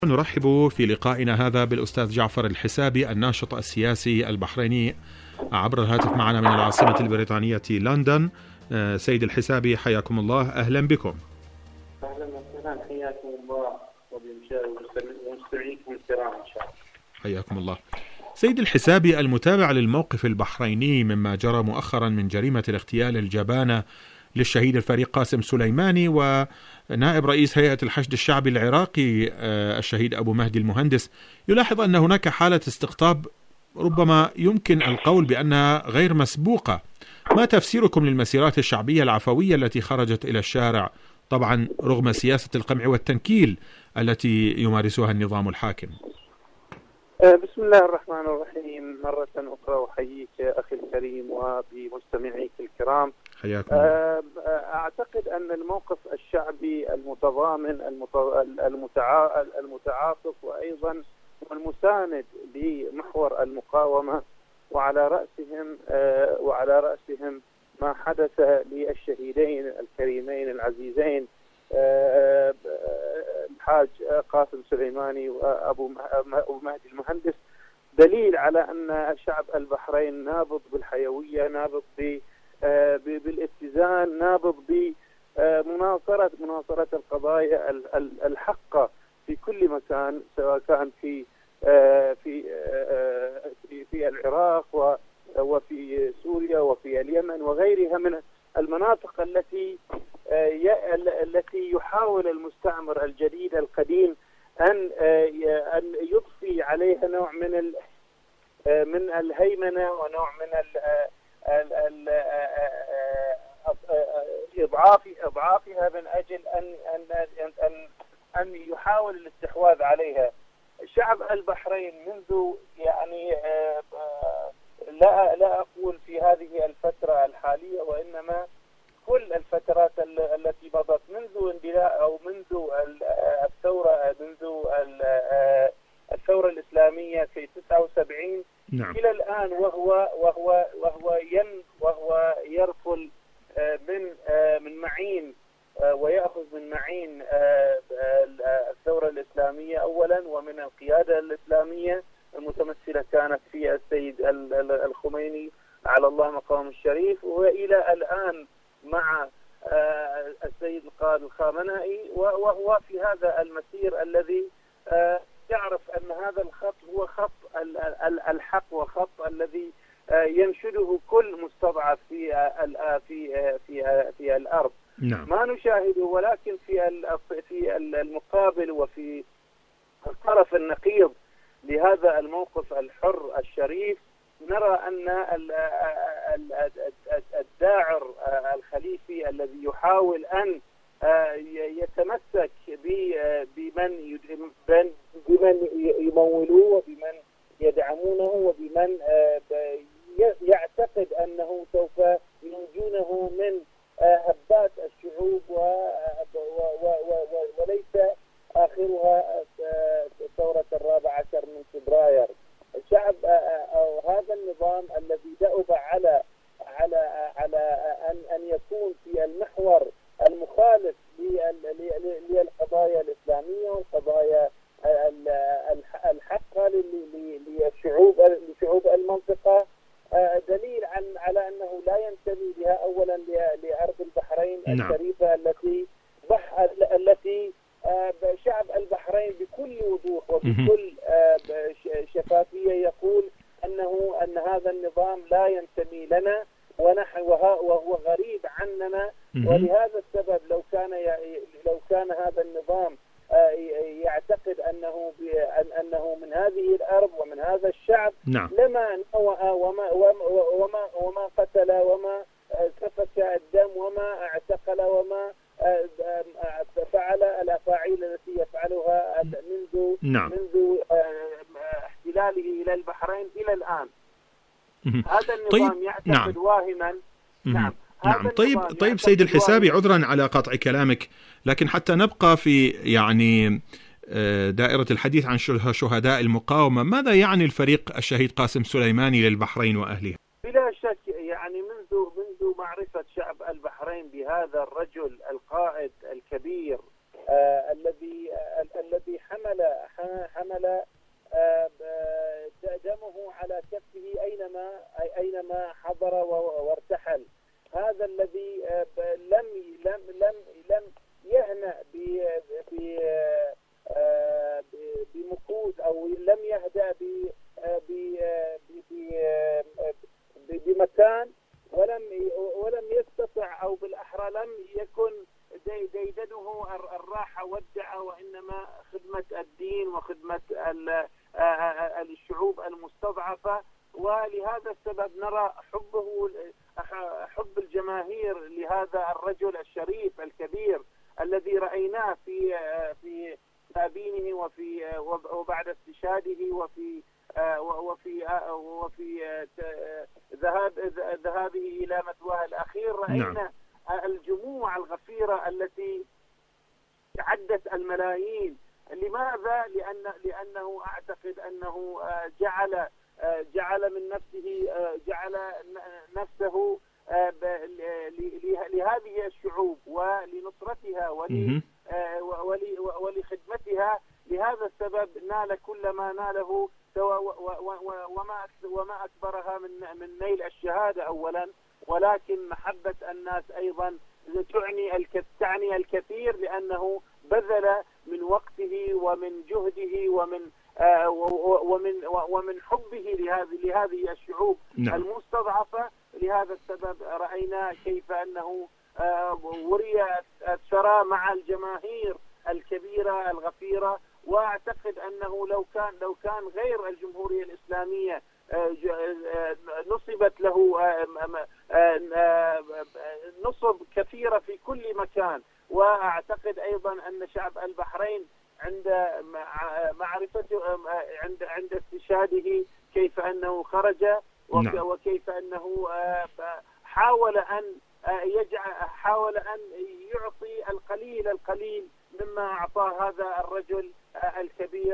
نرحب في لقائنا هذا بالأستاذ جعفر الحسابي الناشط السياسي البحريني عبر الهاتف معنا من العاصمة البريطانية لندن. سيد الحسابي حياكم الله، أهلا بكم. أهلا وسهلا، حياكم الله ومستمعيكم الكرام إن شاء الله. حياكم الله. سيد الحسابي، المتابع للموقف البحريني مما جرى مؤخرا من جريمة الاغتيال الجبانة للشهيد الفريق قاسم سليماني ونائب رئيس هيئة الحشد الشعبي العراقي الشهيد أبو مهدي المهندس، يلاحظ أن هناك حالة استقطاب ربما يمكن القول بأنها غير مسبوقة. ما تفسيركم للمسيرات الشعبية العفوية التي خرجت إلى الشارع، طبعا رغم سياسة القمع والتنكيل التي يمارسها النظام الحاكم؟ بسم الله الرحمن الرحيم. مرة أخرى أحييك أخي الكريم وبمستمعيك الكرام. حياكم. أعتقد أن الموقف الشعبي المتضامن المتعاطف وأيضا المساند لمحور المقاومة وعلى رأسهم ما حدث للشهيدين الكريمين العزيزين الحاج قاسم سليماني وأبو مهدي المهندس، دليل على أن شعب البحرين نابض بالحيوية، نابض بالاتزان، نابض بمناصرة القضايا الحقة في كل مكان، سواء كان في العراق وفي سوريا وفي اليمن وغيرها من المناطق التي يحاول المستعمر الجديد القديم أن يضفي عليها نوع من الهيمنة ونوع من إضعافها من أجل أن يحاول الاستحواذ عليها. شعب البحرين منذ لا أقول في هذه الفترة الحالية وإنما كل الفترات التي مضت منذ اندلاع أو منذ الثورة الإسلامية في 79 نعم. إلى الآن وهو يرفل من معين ويأخذ من معين الثورة الإسلامية أولا ومن القيادة الإسلامية المتمثلة كانت في السيد الخميني على الله مقام الشريف، وإلى الآن مع السيد القائد الخامنئي، وهو في هذا المسير الذي يعرف أن هذا الخط هو خط الحق وخط الذي ينشده كل مستضعف في الأرض. نعم. ما نشاهده، ولكن في المقابل وفي الطرف النقيض لهذا الموقف الحر الشريف نرى أن الداعر الخليفي الذي يحاول أن يتمسك بمن يمولوه وبمن يدعمونه وبمن يعتقد أنه سوف ينجونه من هبات الشعوب وليس آخرها ثورة 14 من فبراير. الشعب أو هذا النظام الذي دأب على أن يكون في المحور المخالف للقضايا الإسلامية والقضايا الحقة لشعوب المنطقة، دليل على أنه لا ينتمي بها أولا لأرض البحرين الشريفة التي شعب البحرين بكل وضوح وبكل شفافية يقول أن هذا النظام لا ينتمي لنا وهو غريب عننا، ولهذا السبب لو كان هذا النظام يعتقد أنه من هذه الأرض ومن هذا الشعب، نعم، لما نوأ وما قتل وما سفك الدم وما اعتقل وما فعل الأفاعيل التي يفعلها منذ احتلاله إلى البحرين إلى الآن. هذا النظام يعتقد نعم. واهما. نعم. نعم. طيب سيد الحسابي، عذرا على قطع كلامك، لكن حتى نبقى في دائرة الحديث عن شهداء المقاومة، ماذا يعني الفريق الشهيد قاسم سليماني للبحرين وأهلها؟ بلا شك منذ معرفة شعب البحرين بهذا الرجل القائد الكبير الذي حمل حمل دمه على كفه أينما حضر وارتحل. هذا الذي لم يهنأ بمكوث أو لم يهدأ بمكان، ولم يستطع، أو بالأحرى لم يكن ديدنه الراحة والدعة، وإنما خدمة الدين وخدمة الشعوب المستضعفة. ولهذا السبب نرى حب الجماهير لهذا الرجل الشريف الكبير الذي رأيناه في تابينه وبعد استشهاده وفي ذهابه إلى مثواه الأخير. رأينا الجموع الغفيرة التي تعدت الملايين. لماذا؟ لأنه أعتقد أنه جعل نفسه لهذه الشعوب ولنصرتها ولخدمتها. لهذا السبب نال كل ما ناله، وما أكبرها من نيل الشهادة أولا، ولكن محبة الناس أيضا تعني الكثير، لأنه بذل من وقته ومن جهده ومن حبه لهذه الشعوب المستضعفة. لهذا السبب رأينا كيف أنه وري الثرى مع الجماهير الكبيرة الغفيرة. وأعتقد أنه لو كان غير الجمهورية الإسلامية نصبت له نصب كثيرة في كل مكان. وأعتقد أيضا أن شعب البحرين عند معرفته عند استشهاده كيف أنه خرج وكيف أنه حاول أن يعطي القليل مما أعطاه هذا الرجل الكبير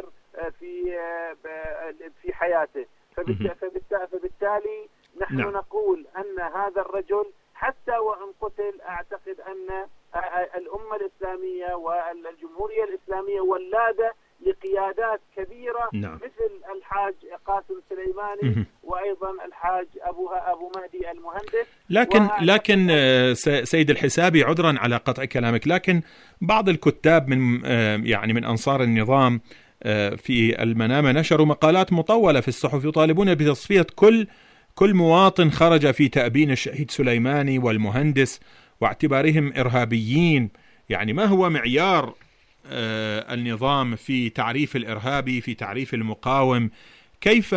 في حياته. فبالتالي نحن نقول أن هذا الرجل حتى وإن قتل، أعتقد أن الأمة الإسلامية والجمهورية الإسلامية ولادة لقيادات كبيرة مثل الحاج قاسم سليماني وأيضا الحاج أبو مهدي المهندس. لكن سيد الحسابي، عذرا على قطع كلامك، لكن بعض الكتاب من أنصار النظام في المنامة نشروا مقالات مطولة في الصحف يطالبون بتصفية كل مواطن خرج في تأبين الشهيد سليماني والمهندس واعتبارهم إرهابيين. يعني ما هو معيار النظام في تعريف الإرهابي، في تعريف المقاوم؟ كيف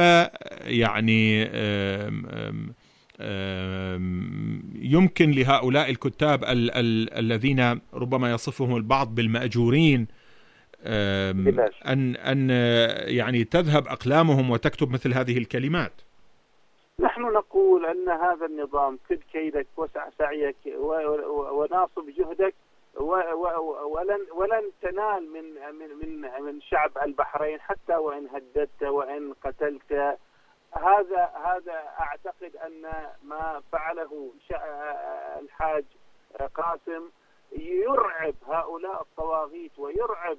يمكن لهؤلاء الكتاب الذين ربما يصفهم البعض بالمأجورين أن تذهب أقلامهم وتكتب مثل هذه الكلمات؟ نحن نقول أن هذا النظام كد كيدك وسع سعيك وناصب جهدك ولن تنال من شعب البحرين حتى وإن هددت وإن قتلت. هذا أعتقد أن ما فعله الحاج قاسم يرعب هؤلاء الطواغيت ويرعب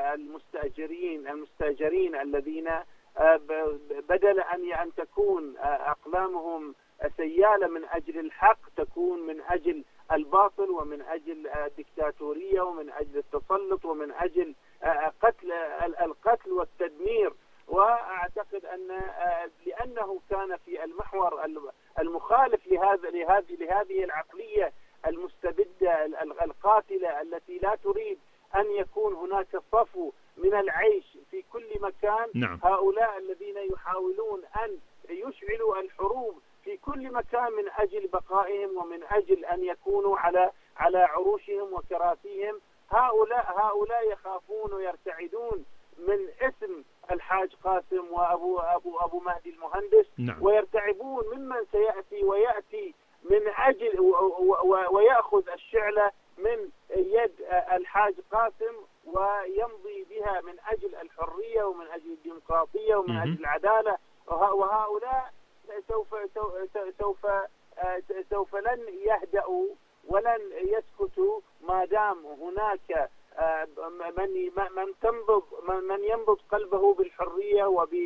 المستأجرين الذين بدل أن تكون أقلامهم سيالة من أجل الحق، تكون من أجل الباطل ومن أجل الدكتاتورية ومن أجل التسلط ومن أجل القتل والتدمير. وأعتقد أن لأنه كان في المحور المخالف لهذه العقلية المستبدة القاتلة التي لا تريد أن يكون هناك صفو من العيش في كل مكان. هؤلاء الذين يحاولون أن يشعلوا الحروب في كل مكان من أجل بقائهم ومن أجل أن يكونوا على عروشهم وكراسيهم، هؤلاء يخافون ويرتعدون من اسم الحاج قاسم وأبو مهدي المهندس. ويرتعبون ممن سيأتي من أجل ويأخذ الشعلة من يد الحاج قاسم ويمضي بها من أجل الحرية ومن أجل الديمقراطية ومن أجل العدالة. وهؤلاء سوف لن يهدأوا ولن يسكتوا ما دام هناك من ينبض قلبه بالحرية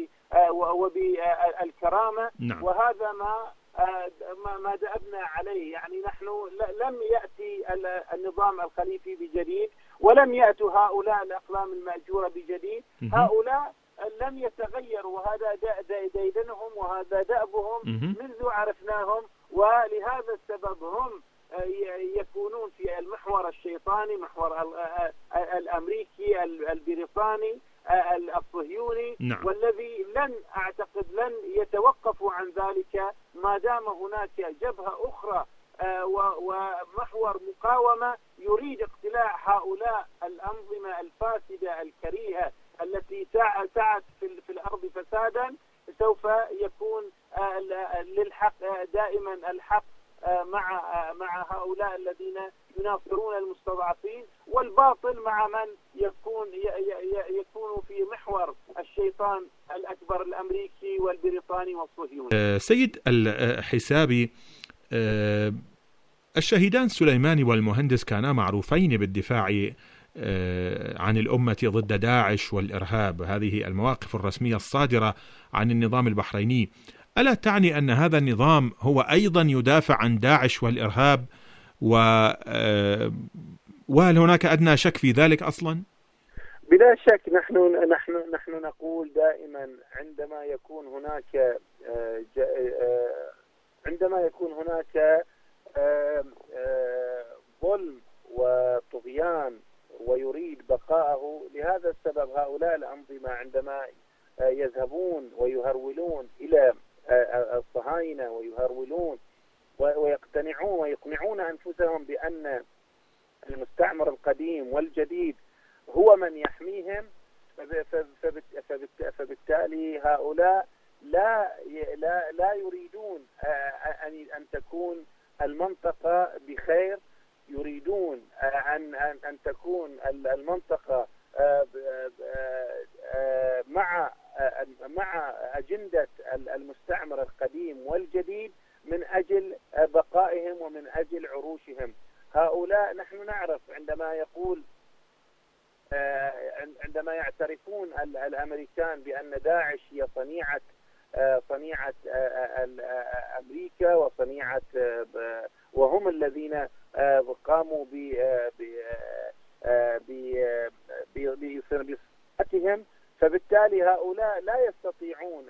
وبالكرامة. نعم. وهذا ما دأبنا عليه. يعني نحن لم يأتي النظام الخليفي بجديد، ولم يأتوا هؤلاء الأقلام المأجورة بجديد. هؤلاء لم يتغيروا، وهذا ديدنهم وهذا دأبهم منذ عرفناهم. ولهذا السبب هم يكونون في المحور الشيطاني، محور الأمريكي البريطاني الصهيوني. نعم. والذي أعتقد لن يتوقفوا عن ذلك ما دام هناك جبهة أخرى ومحور مقاومة يريد اقتلاع هؤلاء الأنظمة الفاسدة الكريهة التي سعت في الأرض فسادا. سوف يكون للحق دائما الحق مع هؤلاء الذين يناصرون المستضعفين، والباطل مع من يكون في محور الشيطان الأكبر الأمريكي والبريطاني والصهيوني. سيد الحسابي، الشهيدان سليماني والمهندس كانا معروفين بالدفاع عن الأمة ضد داعش والإرهاب، هذه المواقف الرسمية الصادرة عن النظام البحريني. ألا تعني أن هذا النظام هو أيضا يدافع عن داعش والإرهاب؟ وهل هناك أدنى شك في ذلك أصلا؟ بلا شك. نحن نقول دائما عندما يكون هناك ظلم وطغيان ويريد بقاءه، لهذا السبب هؤلاء الأنظمة عندما يذهبون ويهرولون إلى الصهاينة ويهرولون ويقنعون أنفسهم بأن المستعمر القديم والجديد هو من يحميهم، فبالتالي هؤلاء لا يريدون أن تكون المنطقة بخير، يريدون أن تكون المنطقة مع أجندة المستعمر القديم والجديد من أجل بقائهم ومن أجل عروشهم. هؤلاء نحن نعرف عندما يعترفون الأمريكان بأن داعش هي صنيعة أمريكا وهم الذين قاموا بصناعتهم، فبالتالي هؤلاء لا يستطيعون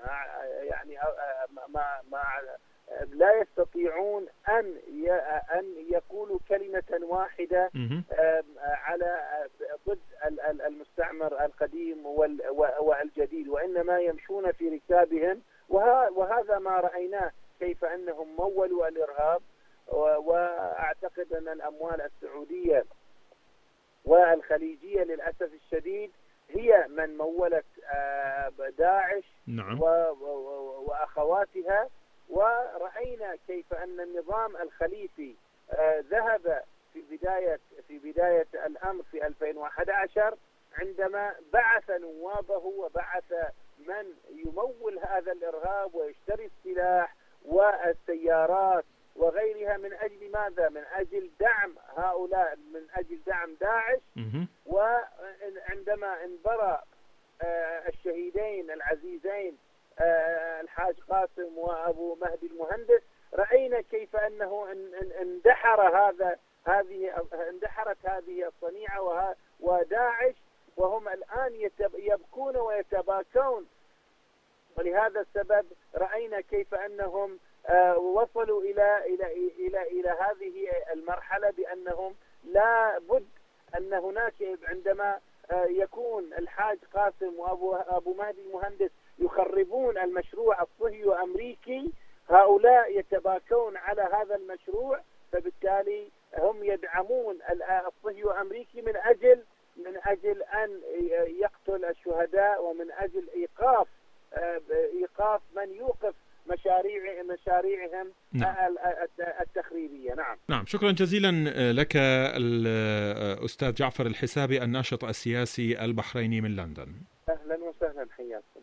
لا يستطيعون أن يقولوا كلمة واحدة على ضد المستعمر القديم والجديد، وإنما يمشون في ركابهم. وهذا ما رأيناه، كيف أنهم مولوا الإرهاب. وأعتقد أن الأموال السعودية والخليجية للأسف الشديد هي من مولت داعش. نعم. وأخواتها. ورأينا كيف أن النظام الخليفي ذهب في بداية الأمر في 2011 عندما بعث نوابه وبعث من يمول هذا الإرهاب ويشتري السلاح والسيارات وغيرها من أجل ماذا؟ من أجل دعم هؤلاء، من أجل دعم داعش. وعندما انبرى الشهيدين العزيزين الحاج قاسم وأبو مهدي المهندس، رأينا كيف أنه اندحرت هذه الصنيعة وداعش، وهم الآن يبكون ويتباكون. ولهذا السبب رأينا كيف أنهم وصلوا إلى هذه المرحلة، بأنهم لا بد أن هناك عندما يكون الحاج قاسم وأبو مهدي المهندس يخربون المشروع الصهيوني الأمريكي، هؤلاء يتباكون على هذا المشروع، فبالتالي هم يدعمون الصهيوني الأمريكي من أجل أن يقتل الشهداء، ومن أجل إيقاف من يوقف مشاريعهم التخريبية. نعم. شكرا جزيلا لك الأستاذ جعفر الحسابي، الناشط السياسي البحريني من لندن. أهلا وسهلا، حياك.